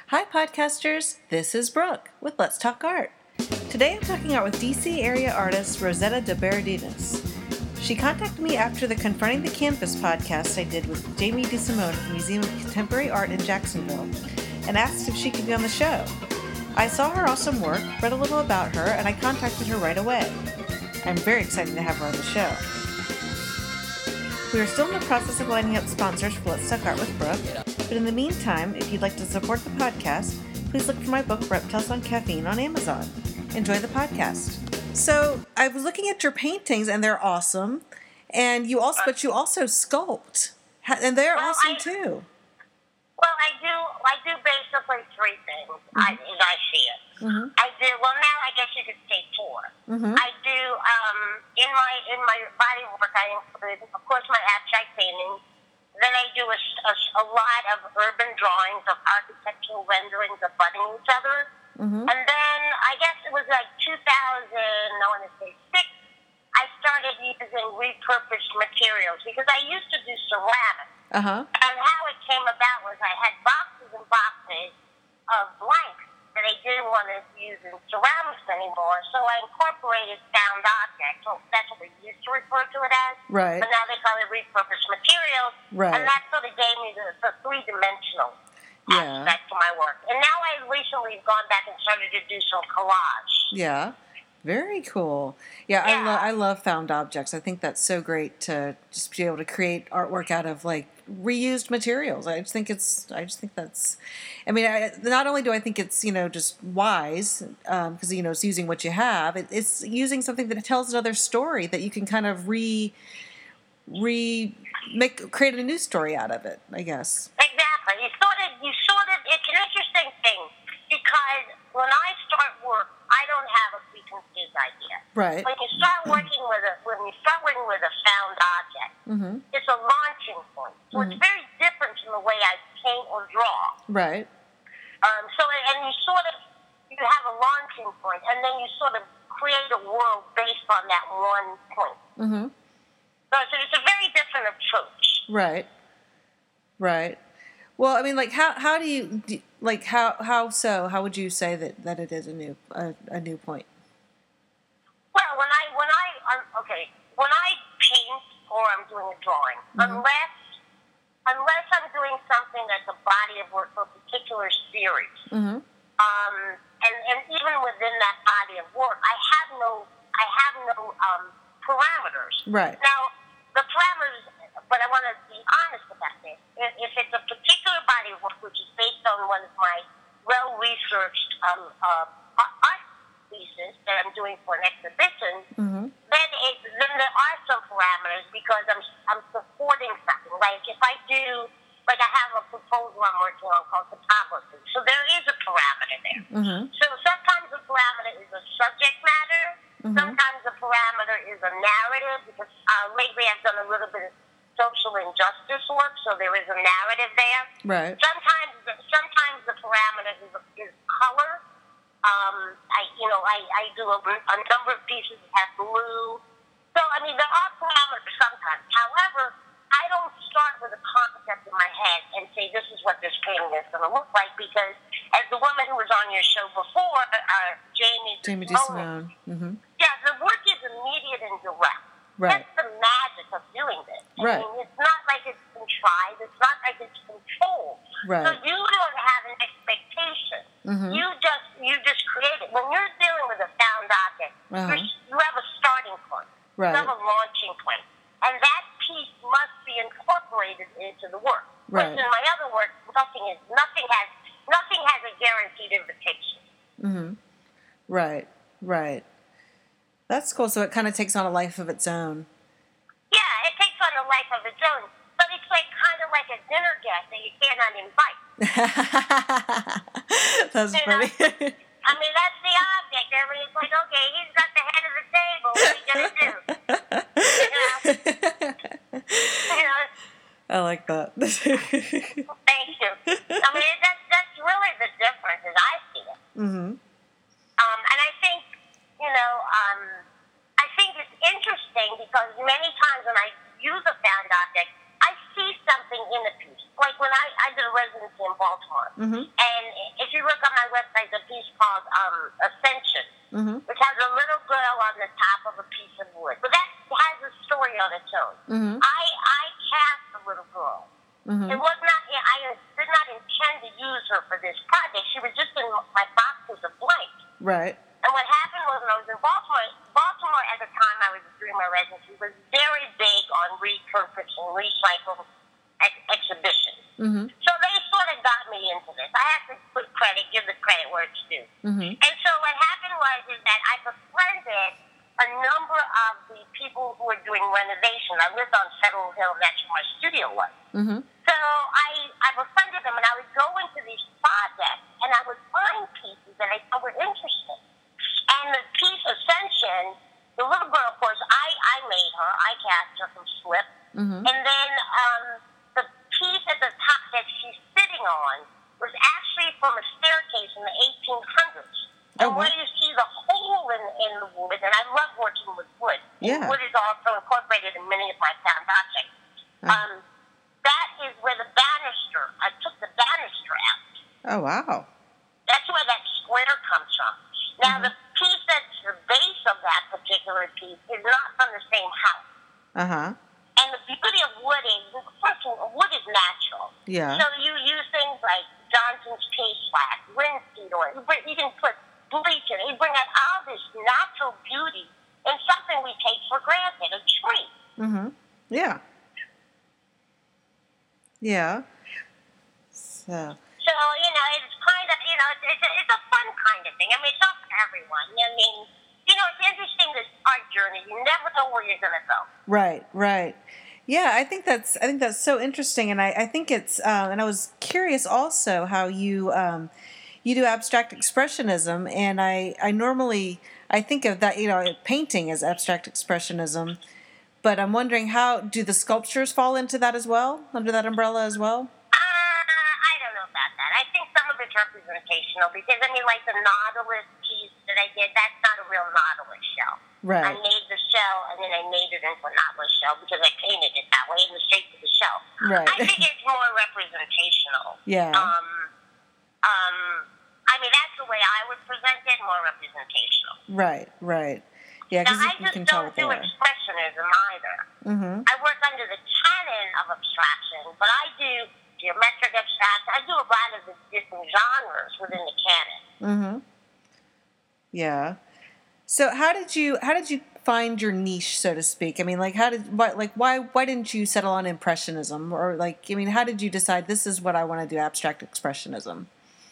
Hi, podcasters. This is Brooke with Let's Talk Art. Today I'm talking art with DC area artist Rosetta de Berardinis. She contacted me after the Confronting the Canvas podcast I did with Jamie DeSimone at the Museum of Contemporary Art in Jacksonville and asked if she could be on the show. I saw her awesome work, read a little about her, and I contacted her right away. I'm very excited to have her on the show. We are still in the process of lining up sponsors for Let's Talk Art with Brooke, but in the meantime, if you'd like to support the podcast, please look for my book, Reptiles on Caffeine, on Amazon. Enjoy the podcast. So, I was looking at your paintings, and they're awesome, and you also sculpt, and they're awesome too. Well, I do basically three things, as I see it. Mm-hmm. I do, now I guess you could say four. Mm-hmm. I do, in my body work, I include, of course, my abstract paintings. Then I do a lot of urban drawings of architectural renderings abutting each other. Mm-hmm. And then, I guess it was like 6, I started using repurposed materials because I used to do ceramics. Uh-huh. And how it came about was I had boxes and boxes of blanks that I didn't want to use in ceramics anymore, so I incorporated found objects. So that's what we used to refer to it as. Right. But now they call it repurposed materials. Right. And that sort of gave me the three-dimensional aspect to my work. And now I recently gone back and started to do some collage. Yeah. Very cool. Yeah. I love found objects. I think that's so great to just be able to create artwork out of like reused materials. I just think that's. I mean, not only do I think it's just wise because it's using what you have. It's using something that tells another story that you can kind of create a new story out of it. I guess. Exactly. You sort of. It's an interesting thing because when I start work, I don't have a preconceived idea. Right. When you start working with a found object, mm-hmm. it's a launching point. So it's very different from the way I paint or draw. Right. You have a launching point, and then you sort of create a world based on that one point. Mm-hmm. So it's a very different approach. Right. Right. Well, I mean, like, how do you like how would you say that it is a new point? Well, when I paint or I'm doing a drawing, unless I'm doing something that's a body of work for a particular series, and even within that body of work, I have no parameters. Right. Now, the parameters, but I want to be honest about this. If it's a particular body of work which is based on one of my well-researched art pieces that I'm doing for an exhibition, then there are some parameters because I'm supporting something. Like if I do, like I have a proposal I'm working on called photography, so there is a parameter there. Mm-hmm. So sometimes the parameter is a subject matter. Mm-hmm. Sometimes the parameter is a narrative because lately I've done a little bit of social injustice work, so there is a narrative there. Right. Sometimes the parameter is color. I do a number of pieces that have blue. So, I mean, there are parameters sometimes. However, I don't start with a concept in my head and say, this is what this painting is going to look like, because as the woman who was on your show before, Jamie DeSimone. Mm-hmm. Yeah, the work is immediate and direct. Right. That's the magic of doing this. Right. I mean, it's not like it's contrived. It's not like it's controlled. Right. So you don't have an expectation. Mm-hmm. You just create it. When you're dealing with a found object, you have a starting point. Right. You have a launching point. And that piece must be incorporated into the work. Right. Which in my other work, nothing has a guaranteed invitation. Mm-hmm. Right. Right. That's cool. So it kind of takes on a life of its own. Yeah, it takes on a life of its own. But it's kind of like a dinner guest that you cannot invite. That's funny. I mean, that's the object. Everybody's like, okay, he's got the head of the table. What are you going to do? I like that. Thank you. I mean, that's really the difference as I see it. Mm-hmm. And I think, I think it's interesting because many times when I use a found object, I see something in the piece. Like when I did a residency in Baltimore, and Mm-hmm. I cast the little girl. Mm-hmm. It was not. I did not intend to use her for this project. She was just in my box as a blank. Right. And what happened was when I was in Baltimore at the time I was doing my residency was very big on repurposing, recycle exhibitions. Mm-hmm. So they sort of got me into this. I have to give the credit where it's due. Mm-hmm. And so what happened was that I befriended a number of the people who were doing renovation. I lived on Federal Hill, and that's where my studio was. Mm-hmm. So I befriended them, and I would go into these projects, and I would find pieces that I thought were interesting. And the piece Ascension, the little girl, of course, I made her. I cast her from slip. Mm-hmm. And then the piece at the top that she's sitting on was actually from a staircase in the 1800s. And where you see the hole in the wood, and I love working with wood. Yeah. Wood is also incorporated in many of my found objects. That is where the banister, I took the banister out. Oh, wow. That's where that square comes from. Now, the piece that's the base of that particular piece is not from the same house. Uh-huh. And the beauty of wood is, first of all, wood is natural. Yeah. So you use things like Johnson's Paste Wax, linseed oil. You can put bleach in it. You bring out all this natural beauty in something we take for granted, a tree. Mm-hmm. Yeah. Yeah. So, it's kind of, it's a fun kind of thing. I mean, it's not for everyone. I mean, it's interesting, this art journey. You never know where you're going to go. Right, right. Yeah, I think that's so interesting, and I think it's and I was curious also how you you do abstract expressionism, and I normally think of that, painting as abstract expressionism, but I'm wondering, how do the sculptures fall into that as well, under that umbrella as well? I don't know about that. I think some of it's representational because, like the Nautilus piece that I did, that's not a real Nautilus shell. Right. I made the shell and then I made it into a Nautilus shell because I painted it that way in the shape of the shell. Right. I think it's more representational. Yeah. That's the way I would present it, more representational. Right, right. Yeah, because you can tell what they I are. just don't do expressionism either. Mm-hmm. I work under the canon of abstraction, but I do geometric abstraction. I do a lot of the different genres within the canon. Mm-hmm. Yeah. So how did you find your niche, so to speak? Why didn't you settle on impressionism, or how did you decide this is what I want to do, abstract expressionism?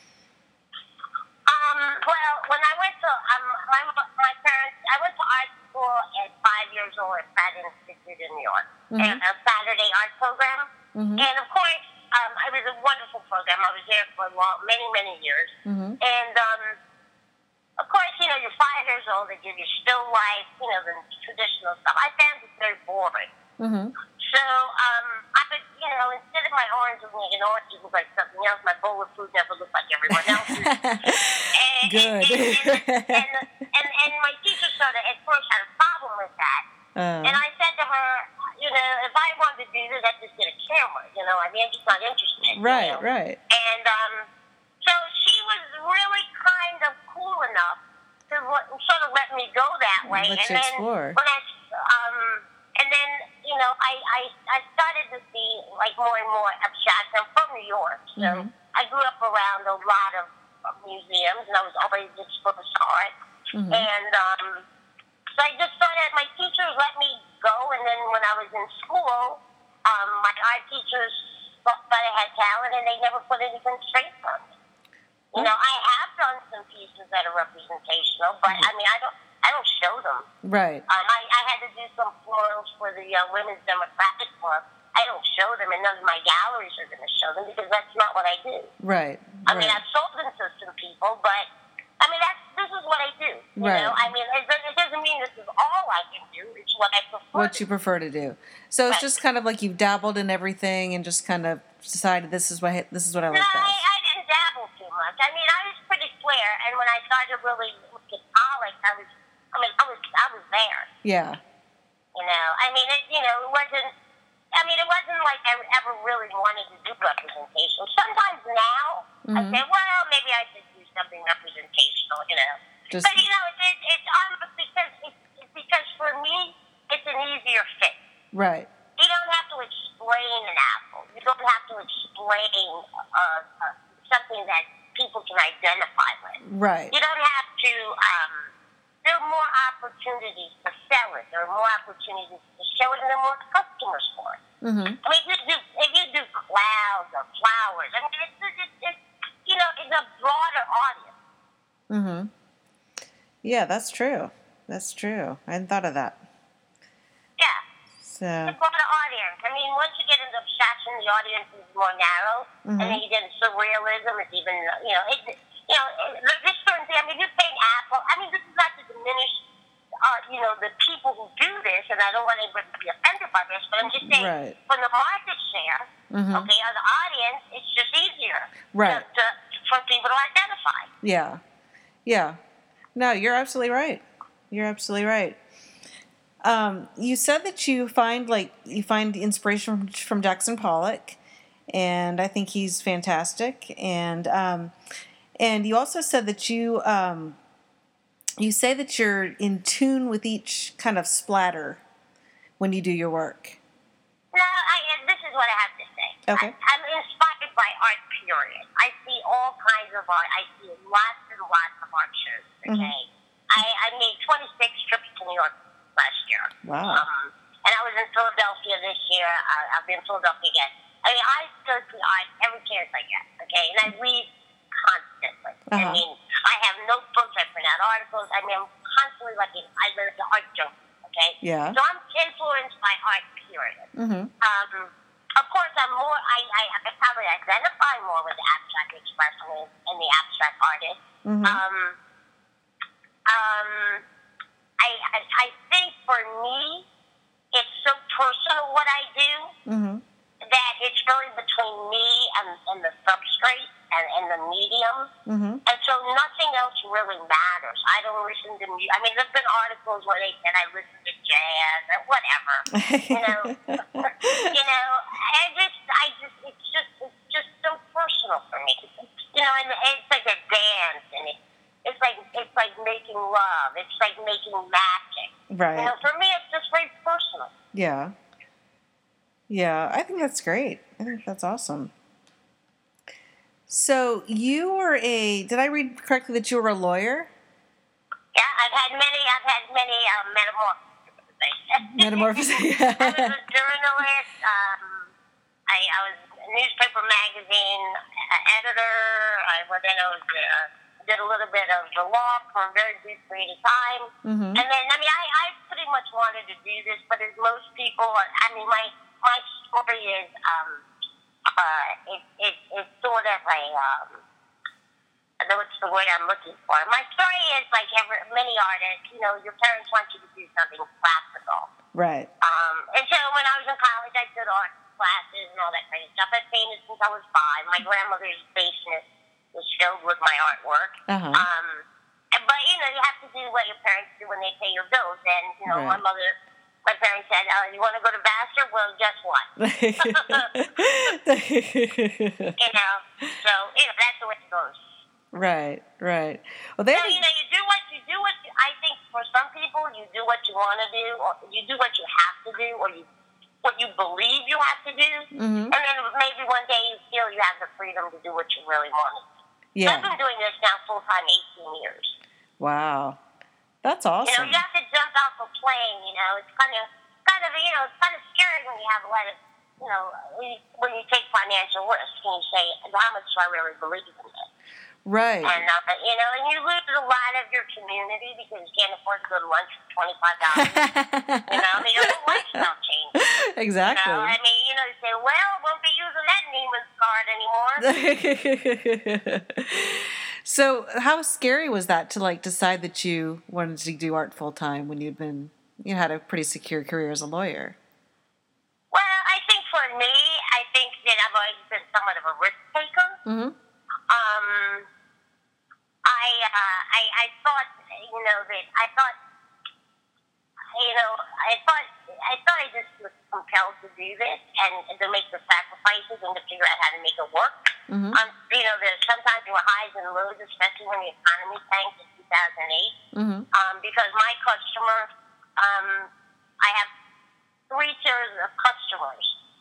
Well, when I went to my parents, I went to art school at 5 years old at Pratt Institute in New York, and a Saturday art program. Mm-hmm. And of course, it was a wonderful program. I was there for many, many years. Mm-hmm. And of course, you're 5 years old. They give you still life, the traditional stuff. I found it very boring. Mm-hmm. So instead of my orange looking like an orange, it looked like something else. My bowl of food never looked like everyone else's. Good. And my teacher sort of at first had a problem with that. And I said to her, if I wanted to do this, I'd just get a camera. I'm just not interested. Right, right. And so she was really kind of cool enough to sort of let me go that way. Let you explore. I started to see more and more abstract. I'm from New York, so I grew up around a lot of museums, and I was always exposed to art. Mm-hmm. And so I just started. My teachers let me go, and then when I was in school, my art teachers thought I had talent, and they never put anything straight from me. I have done some pieces that are representational, but I don't show them. Right. I had to do some florals for the Women's Democratic Club. I don't show them, and none of my galleries are going to show them because that's not what I do. Right. I've sold them to some people, but this is what I do. You know? It doesn't mean this is all I can do. It's what I prefer. What you prefer to do. So it's just kind of like you've dabbled in everything and just kind of decided this is what I like best. No, I didn't dabble too much. I was pretty square, and when I started really looking at Pollock, I was there. Yeah. It wasn't like I ever really wanted to do representation. Sometimes now, I say, well, maybe I should do something representational, But, it's because for me, it's an easier fit. Right. explain an apple. You don't have to explain something that people can identify with. Right. You don't have to. There are more opportunities to sell it. There are more opportunities to show it, and there are more customers for it. Mm-hmm. I mean, if you do clouds or flowers, I mean, it's a broader audience. Mm-hmm. Yeah, that's true. That's true. I hadn't thought of that. Yeah. So. It's a broader audience. I mean, once you get into abstraction, the audience is more narrow, Mm-hmm. and then you get into surrealism. It's even, this certain thing. I mean, you're paying Apple. I mean, this is not to diminish, the people who do this, and I don't want anybody to be offended by this, but I'm just saying, Right. from the market share, Mm-hmm. okay, on the audience, it's just easier Right. for people to identify. Yeah. Yeah. No, you're absolutely right. You're absolutely right. You said that you find inspiration from Jackson Pollock, and I think he's fantastic. And you also said that you say that you're in tune with each kind of splatter when you do your work. No, this is what I have to say. Okay. I'm inspired by art, period. I see all kinds of art. I see lots and lots of art shows, okay? Mm-hmm. I made 26 trips to New York last year. Wow. And I was in Philadelphia this year. I'll be in Philadelphia again. I mean, I go to art every chance I get, okay? And I read constantly. Uh-huh. I mean, I have notebooks. I print out articles. I mean, I'm constantly looking. I learn the art junkie, okay? Yeah. So I'm influenced by art, period. Mm-hmm. Of course, I probably identify more with the abstract expressionist and the abstract artist. Mm-hmm. I think for me, it's so personal what I do Mm-hmm. that it's really between me and the substrate and the medium. Mm-hmm. And so nothing else really matters. I don't listen to music. I mean, there's been articles where they said I listen to jazz or whatever. It's just so personal for me. And it's like a dance, and it's like making love. It's like making magic. Right. For me, it's just very personal. Yeah. Yeah, I think that's great. I think that's awesome. So you were did I read correctly that you were a lawyer? Yeah, I've had many metamorphoses. Metamorphosis. I was a journalist. I was a newspaper magazine editor. I did a little bit of the law for a very brief period of time. Mm-hmm. And then, I pretty much wanted to do this, but as most people, my story is, it's sort of what's the word I'm looking for? My story is like many artists, your parents want you to do something practical. Right. And so when I was in college, I did art classes and all that kind of stuff. I've painted since I was 5. My grandmother's basement was filled with my artwork. Uh-huh. But, you have to do what your parents do when they pay your bills. And, Right. my parents said, you want to go to Vassar? Well, guess what? So, that's the way it goes. Right. Well, So, you do what I think for some people, you do what you want to do, or you do what you have to do, or what you believe you have to do. Mm-hmm. And then maybe one day you feel you have the freedom to do what you really want to do. Yeah. I've been doing this now full-time 18 years. Wow. That's awesome. You have to jump off a plane, it's kind of scary when you have a lot of, when you take financial risks and you say, how much do I really believe in this? Right. And, and you lose a lot of your community because you can't afford to go to lunch for $25. Your whole lifestyle changes. Exactly. You say, well, won't be using that Neiman's card anymore. So how scary was that to decide that you wanted to do art full time when you had a pretty secure career as a lawyer? Well, I think for me, that I've always been somewhat of a risk taker. Mm-hmm. I thought I just was compelled to do this and to make the sacrifices and to figure out how to make it work. Mm-hmm. Sometimes there were highs and lows, especially when the economy tanked in 2008. Mm-hmm. Because my customer, I have 3 tiers of customers.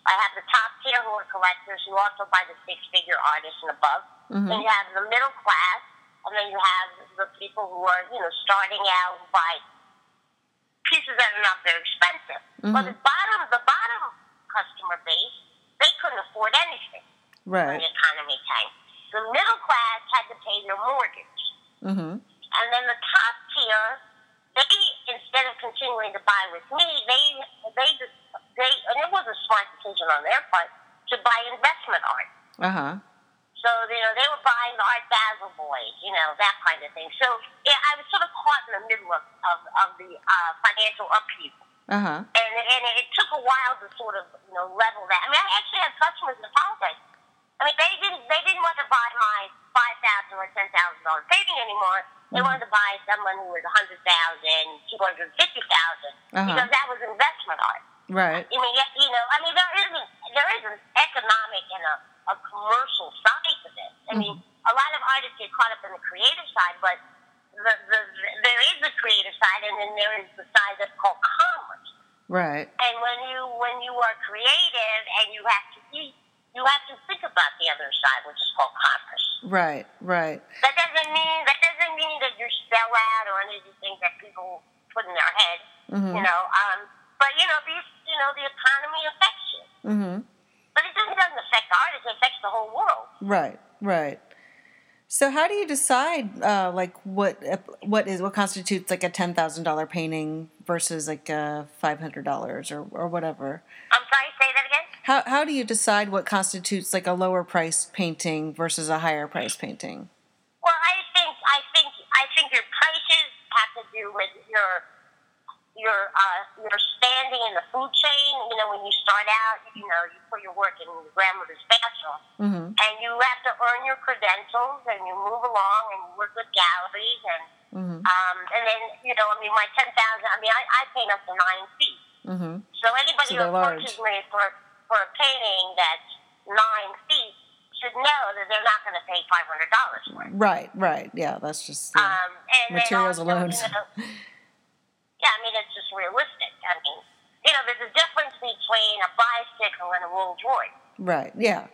I have the top tier who are collectors who also buy the six-figure artists and above. Mm-hmm. Then you have the middle class, and then you have the people who are, starting out and buy pieces that are not very expensive. Mm-hmm. But the bottom customer base, they couldn't afford anything right. when the economy tanked. The middle class had to pay their mortgage. Mm-hmm. And then the top tier, they, instead of continuing to buy with me, and it was a smart decision on their part, to buy investment art. Uh-huh. So, they were buying the Art Basel boys, that kind of thing. So, yeah, I was sort of caught in the middle of the financial upheaval. Uh-huh. And it took a while to sort of, level that. I mean, I actually had customers that apologized. I mean, they didn't want to buy my $5,000 or $10,000 painting anymore. They wanted to buy someone who was $100,000, $250,000, because that was investment art. Right. I mean, there is an economic and a commercial side to this. I mean, a lot of artists get caught up in the creative side, but there is the creative side, and then there is the side that's called commerce. Right. And when you are creative and you have to eat, you have to think about the other side, which is called commerce. Right. Right. That doesn't mean that you're sellout or any of these things that people put in their head. Mm-hmm. But the economy affects you. Mm-hmm. But it doesn't affect the artist; it affects the whole world. Right. Right. So how do you decide, what constitutes like a $10,000 painting versus like $500 or whatever? I'm sorry, say that again. How do you decide what constitutes like a lower price painting versus a higher price painting? Well, I think your prices have to do with your standing in the food chain. When you start out, you put your work in your grandmother's bathroom, and you have to earn your credentials, and you move along, and you work with galleries, and and then my 10,000. I paint up to 9 feet. Mm-hmm. So anybody who approaches me for a painting that's 9 feet should know that they're not going to pay $500 for it. Right. Yeah, that's just and materials also, alone. Yeah, it's just realistic. There's a difference between a bicycle and a Rolls Royce. Right, yeah.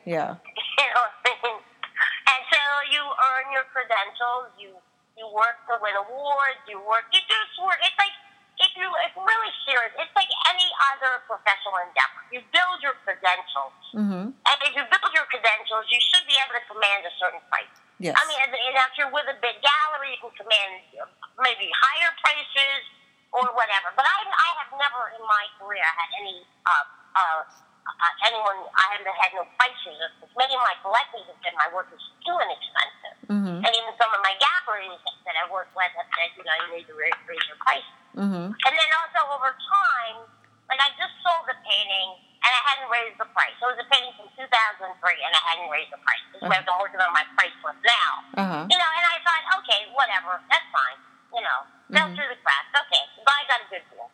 And so you earn your credentials, you work to win awards, you do work. It's like, if it's really serious, it's like any other professional endeavor. You build your credentials. Mm-hmm. And if you build your credentials, you should be able to command a certain price. Yes. And if you're with a big gallery, you can command maybe higher prices or whatever. But I have never in my career had any anyone. I haven't had no price resistance. Many of my collectors have said my work is too inexpensive, and even some of my galleries that I work with have said, you need to raise your price. Mm-hmm. And then also over time, like I just sold the painting and I hadn't raised the price. So it was a painting from 2003 and I hadn't raised the price. This is where I'm working on my price list now. Uh-huh. And I thought, okay, whatever, that's fine. Fell through the cracks. Okay, the guy got a good deal.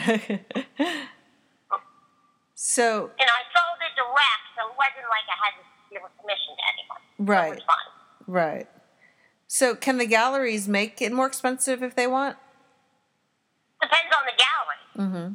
So. I sold it direct, so it wasn't like I had to give a commission to anyone. Right. So it was fine. Right. So can the galleries make it more expensive if they want? Depends on the gallery. Mm-hmm.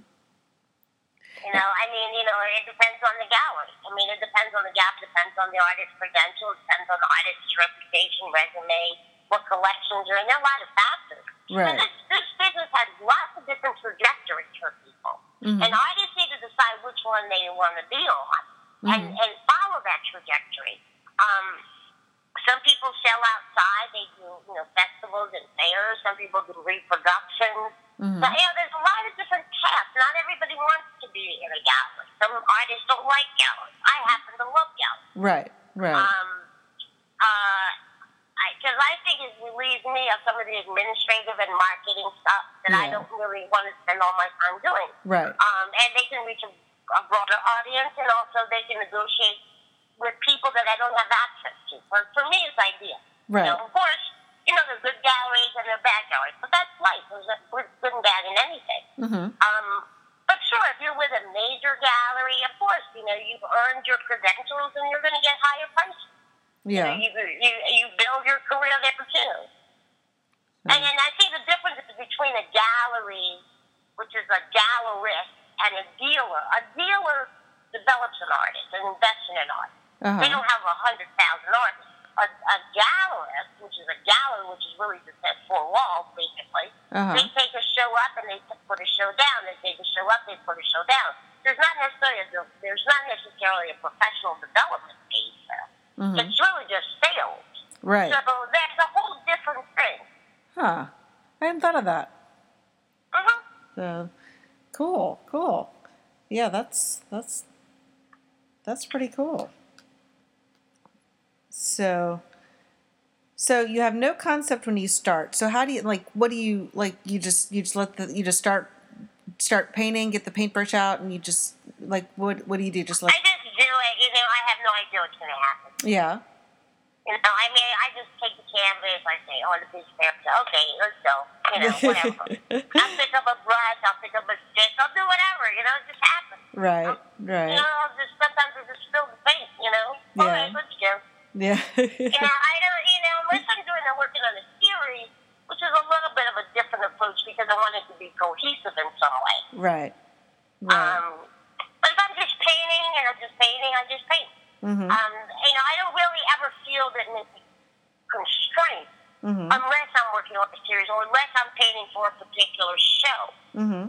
It depends on the gallery. It depends on the gallery, depends on the artist's credentials, depends on the artist's reputation, resume, what collections are in. There are a lot of factors. Right. So this business has lots of different trajectories for people. Mm-hmm. And artists need to decide which one they want to be on and follow that trajectory. Some people sell outside. They do, festivals and fairs. Some people do reproductions. Mm-hmm. So, there's a lot of different paths. Not everybody wants to be in a gallery. Some artists don't like galleries. I happen to love galleries. Right. Because I think it relieves me of some of the administrative and marketing stuff that I don't really want to spend all my time doing. Right. And they can reach a broader audience, and also they can negotiate with people that I don't have access to. For me, it's ideal. Right. Of course, there's good galleries and there are bad galleries, but that's life. There's good and bad in anything. Mm-hmm. But sure, if you're with a major gallery, of course, you've earned your credentials and you're going to get higher prices. Yeah. You build your career there too. And then I think the difference between a gallery, which is a gallerist, and a dealer. A dealer develops an artist and invests in an artist. Uh-huh. They don't have 100,000 artists. A gallerist, which is a gallery, which is really just that four walls, basically. Uh-huh. They take a show up and they put a show down. They take a show up, they put a show down. There's not necessarily a professional development phase there. Mm-hmm. It's really just sales. Right. So that's a whole different thing. Huh. I hadn't thought of that. Mm-hmm. Cool. Yeah, that's pretty cool. So you have no concept when you start. So how do you you just start painting, get the paintbrush out, and you just what do you do? I just do it. I have no idea what's going to happen. Yeah. I just take the canvas. I say, the piece of paper. Okay, let's go. Whatever. I'll pick up a brush. I'll pick up a stick. I'll do whatever. It just happens. Right. Sometimes I just spill the paint. All right, let's go. Yeah. I don't. Unless I'm working on a series, which is a little bit of a different approach because I want it to be cohesive in some way. Right. But if I'm just painting and I'm just painting, I just paint. Mm-hmm. I don't really ever feel that it's a constraint unless I'm working on a series or unless I'm painting for a particular show. Mm-hmm.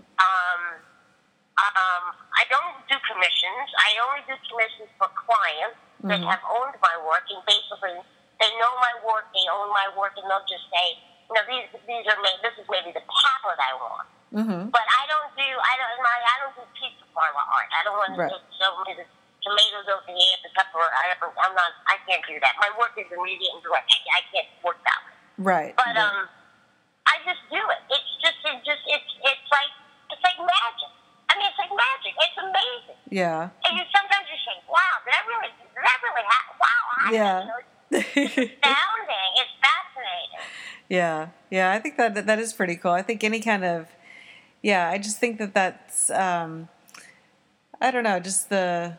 I don't do commissions. I only do commissions for clients that have owned my work, and basically they know my work, they own my work, and they'll just say, this is maybe the palette I want. Mm-hmm. But I don't do pizza parlor art. I don't want to show me the tomatoes over here, the pepper. I can't do that. My work is immediate and direct. I can't work that way. Right. But I just do it. It's like magic. It's like magic. It's amazing. Yeah. And sometimes you say, wow, did that really happen? Wow. It's astounding. It's fascinating. Yeah. I think that is pretty cool. I think any kind of, I just think that's, I don't know, just the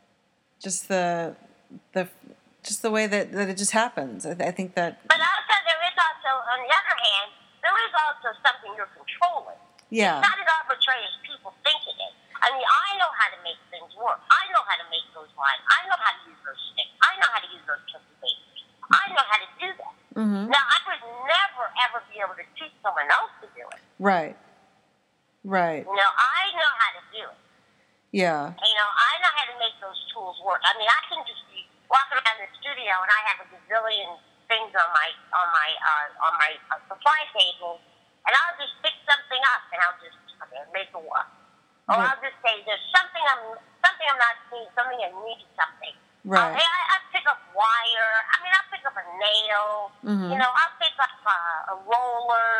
way that it just happens. I think that. But also, there is also, on the other hand, there is also something you're controlling. Yeah. It's not as arbitrary as people think it is. I know how to make things work. I know how to make those lines. I know how to use those sticks. I know how to use those triple bases. I know how to do that. Mm-hmm. Now, I would never, ever be able to teach someone else to do it. Right. I know how to do it. Yeah. I know how to make those tools work. I can just be walking around the studio and I have a gazillion things on my supply table, and I'll just pick something up and I'll just make it work. Or I'll just say there's something I'm not seeing, something I need something. Right. I'll pick up wire. I'll pick up a nail. Mm-hmm. I'll pick up a roller.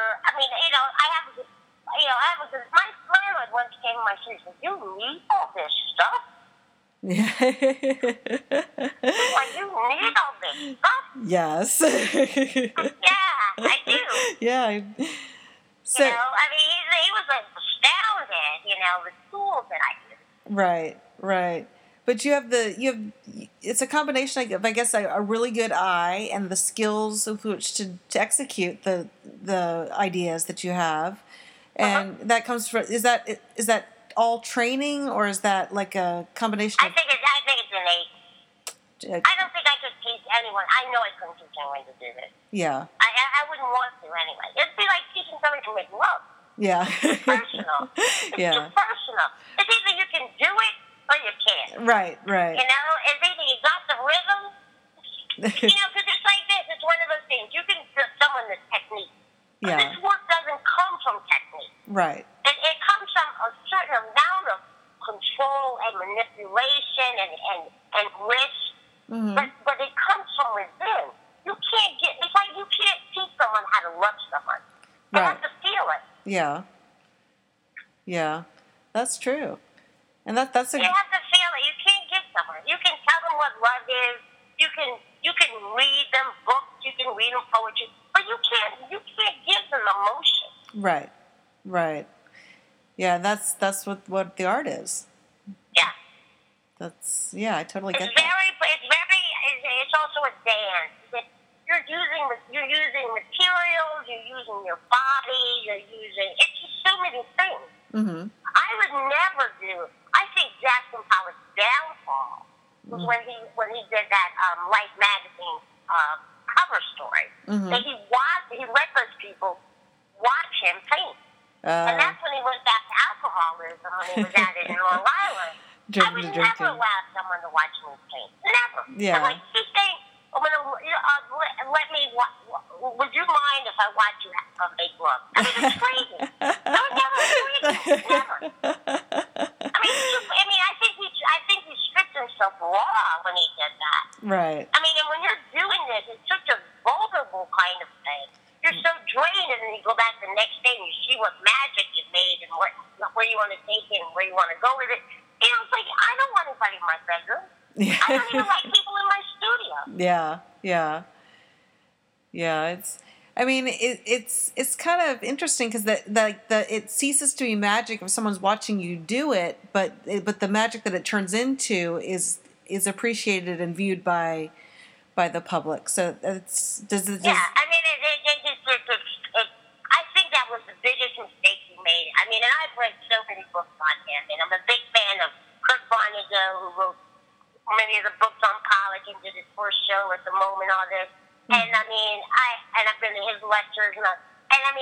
My landlord once came in my street and said, "You need all this stuff." Yeah. You need all this stuff. Yes. Yeah, I do. Yeah. So, he was astounded, the tools that I use. Right. But it's a combination of, I guess, a really good eye and the skills with which to execute the ideas that you have. And that comes from, is that all training, or is that like a combination of? I think it's innate. I don't think I could teach anyone. I know I couldn't teach anyone to do this. Yeah. I wouldn't want to anyway. It'd be like teaching somebody to make love. Yeah. It's personal. It's too personal. It's either you can do it or you can't. Right. It's either you got the rhythm, because it's like this. It's one of those things. You can give someone the technique. But this work doesn't come from technique. Right. It comes from a certain amount of control and manipulation and risk. Mm-hmm. But it comes from within. It's like you can't teach someone how to love someone. You have to feel it. Yeah. That's true. And that's you have to feel it. You can't give someone. You can tell them what love is. You can read them books. You can read them poetry. But you can't give them emotion. Right. Yeah, that's what the art is. Yeah. I totally get that. It's also a dance. You're using materials. You're using your body. It's just so many things. Mm-hmm. I would never do. I think Jackson Pollock's down story. That he let those people watch him paint. And that's when he went back to alcoholism when he was at it in Long Island. I would never allow someone to watch me paint. Never. Yeah. I'm like, you think, let me, would you mind if I watch you make love? I mean, it's crazy. I would never do it. Never. I think he stripped himself raw when he did that. Right. I mean, and when you're doing this, it's such a vulnerable kind of thing. You're so drained, and then you go back the next day and you see what magic you made and where you want to take it and where you want to go with it. You know, it's like, I don't want anybody in my bedroom. Yeah. I don't even like people in my studio. Yeah. It's kind of interesting because it ceases to be magic if someone's watching you do it, but the magic that it turns into is appreciated and viewed by the public. So I mean, I think that was the biggest mistake he made. I mean, and I've read so many books on him, and I'm a big fan of Kurt Vonnegut, who wrote many of the books on college and did his first show at the moment, all this. And I mean, I've been to his lectures, if I had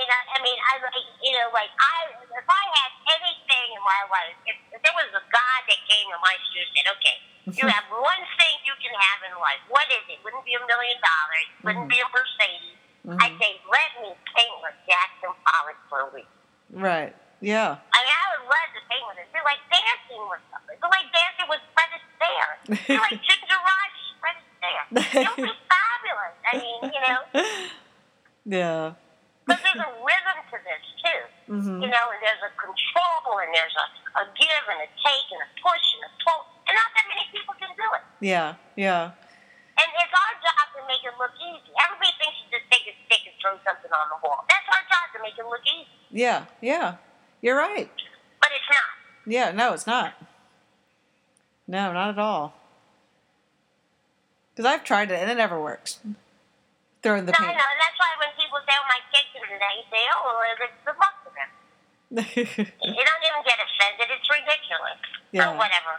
anything in my life, if there was a God that came to my shoes and said, okay, you have one thing you can have in life, what is it? Wouldn't be $1 million, wouldn't be a Mercedes. I'd say, let me paint with Jackson Pollock for a week. Right, yeah. I mean, I would love to paint with him. It's like dancing with somebody. It's like dancing with Fred Astaire. It's like Ginger Rogers, Fred Astaire. It would be fabulous. I mean, you know. Yeah. But there's a rhythm to this, too. You know, and there's a control, and there's a give and a take and a push and a pull. And not that many people can do it. Yeah. And it's our job to make it look easy. Everybody thinks you just take a stick and throw something on the wall. That's our job, to make it look easy. Yeah. You're right. But it's not. Yeah, no, it's not. No, not at all. Because I've tried it, and it never works. Throwing the paint. I know, and that's why when people say, oh, my kids do today, you say, oh, well, it's the luck of them. You don't even get offended. It's ridiculous. Yeah. Or whatever.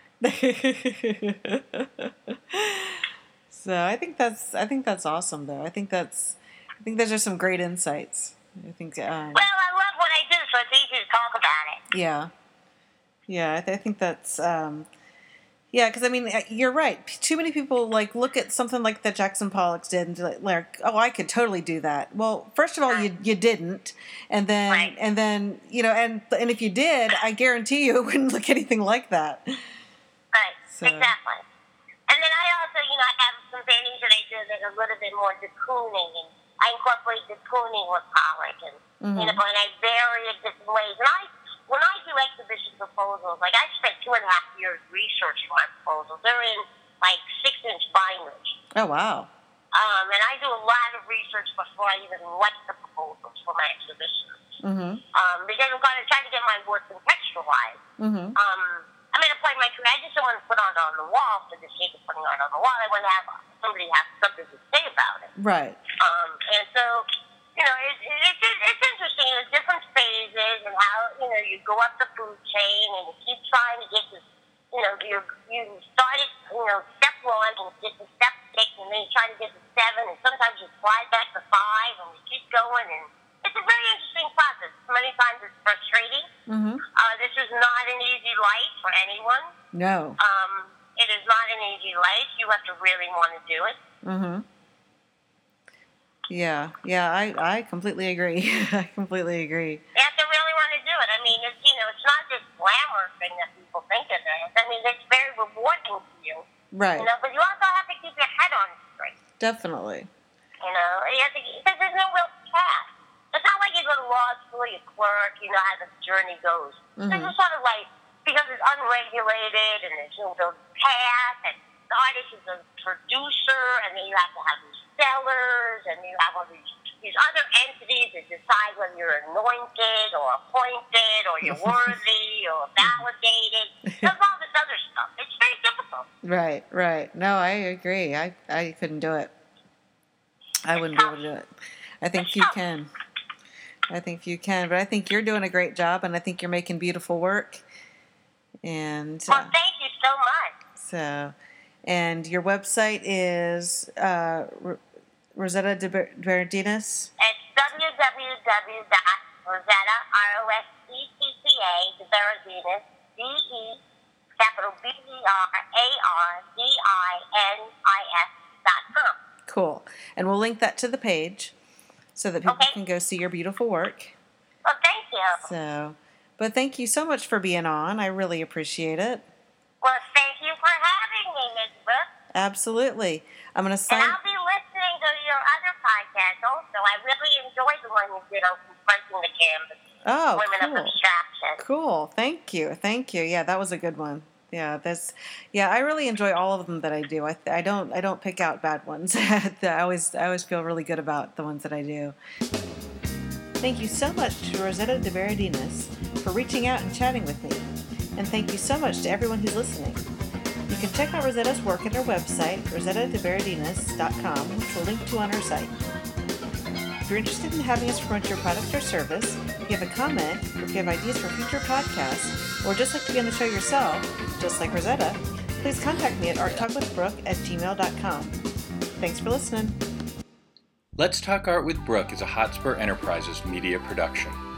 So I think that's awesome, though. I think those are some great insights. I think. Well, I love what I do, so it's easy to talk about it. Yeah. I think that's. Yeah, because I mean, you're right. Too many people look at something like that Jackson Pollock did and like, oh, I could totally do that. Well, first of all, you didn't, and then you know, and if you did, I guarantee you it wouldn't look anything like that. Right. So. Exactly. And then I also, you know, I have some paintings that I do that are a little bit more de Kooning, and I incorporate de Kooning with Pollock, and you know, and I vary it different ways. And when I do exhibition proposals, like I spent 2.5 years researching my proposals. They're in like 6-inch binders. Oh wow. And I do a lot of research before I even write the proposals for my exhibitions. Because I'm going to try to get my work contextualized. I mean, I just don't want to put it on the wall for the sake of putting it on the wall. I want to have somebody have something to say about it. Right. And so, you know, it's interesting. There's different phases and how, you know, you go up the food chain and you keep trying to get to, you know, you started, you know, step 1 and get to step 6 and then you try to get to 7 and sometimes you slide back to 5 and you keep going and it's a very interesting process. Many times it's frustrating. This is not an easy life for anyone. No. It is not an easy life. You have to really want to do it. Yeah, I completely agree. I completely agree. You have to really want to do it. I mean, it's, you know, it's not this glamour thing that people think it is. I mean, it's very rewarding to you. Right. You know, but you also have to keep your head on straight. Definitely. You know, you have to, because there's no real path. It's not like you go to law school, you clerk, you know how the journey goes. This is sort of like, because it's unregulated and there's no path, and the artist is a producer, and then you have to have these sellers, and you have all these other entities that decide whether you're anointed or appointed or you're worthy or validated. There's all this other stuff. It's very difficult. Right. No, I agree. I couldn't do it. I wouldn't be able to do it. I think you can. But I think you're doing a great job, and I think you're making beautiful work. And well, thank you so much. So, and your website is Rosetta DeBerardinis? It's www.rosetta, ROSETTA, DeBerardinis, DE, capital BERARDINIS.com. Cool. And we'll link that to the page so that people can go see your beautiful work. Well, thank you. But thank you so much for being on. I really appreciate it. Well, thank you for having me, Ms. Brooke. Absolutely. I'm going to And I'll be listening to your other podcast also. I really enjoyed the one you did on Confronting the Canvas. Oh, Women cool. of Abstraction. Cool. Thank you. Yeah, that was a good one. Yeah, I really enjoy all of them that I do. I don't pick out bad ones. I always feel really good about the ones that I do. Thank you so much to Rosetta DeBerardinis for reaching out and chatting with me. And thank you so much to everyone who's listening. You can check out Rosetta's work at her website, rosettadeberardinis.com, which we'll link to on her site. If you're interested in having us promote your product or service, if you have a comment, or if you have ideas for future podcasts, or just like to be on the show yourself, just like Rosetta, please contact me at arttalkwithbrooke@gmail.com. Thanks for listening. Let's Talk Art with Brooke is a Hotspur Enterprises media production.